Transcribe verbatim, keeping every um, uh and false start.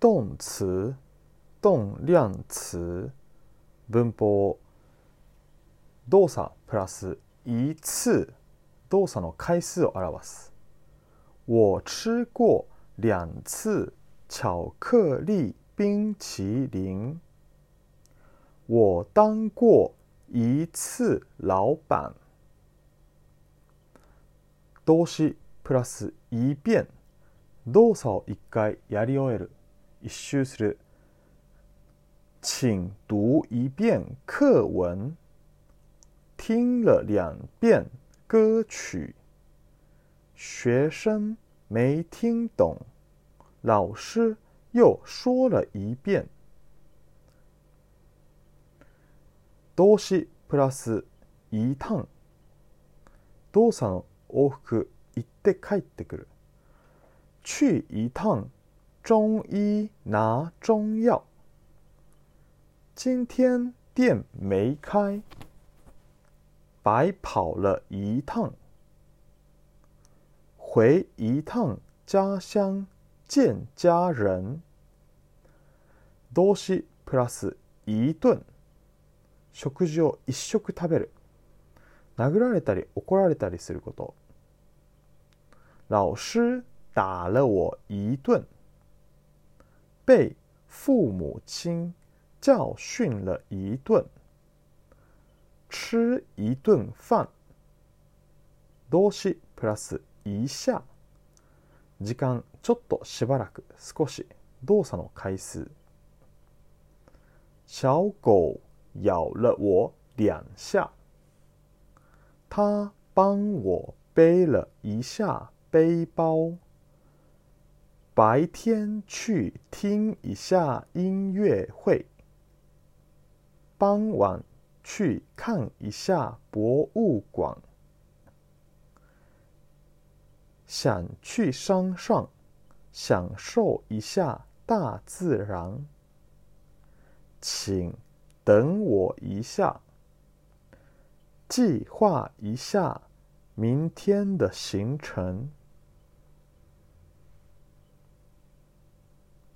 動詞、動量詞、文法、動作プラス一次、動作の回数を表す。我吃过两次巧克力冰淇淋。我当过一次老板。動詞プラス一遍、動作を一回やり終える、一周する。請讀一遍課文。聽了兩遍歌曲。學生沒聽懂，老師又說了一遍。動詞プラス一趟、動作の往復、行って帰ってくる。去一趟中醫拿中藥。今天店沒開，白跑了一趟。回一趟家鄉見家人。動詞プラス一頓、食事を一食食べる。殴られたり怒られたりすること。老師打了我一頓。被父母親教訓了一頓。吃一頓飯。動詞プラス一下、時間、ちょっと、しばらく、少し、動作の回数。小狗咬了我兩下。他幫我背了一下背包。白天去聽一下音樂會。傍晚去看一下博物館。想去山上享受一下大自然。請等我一下。計劃一下明天的行程。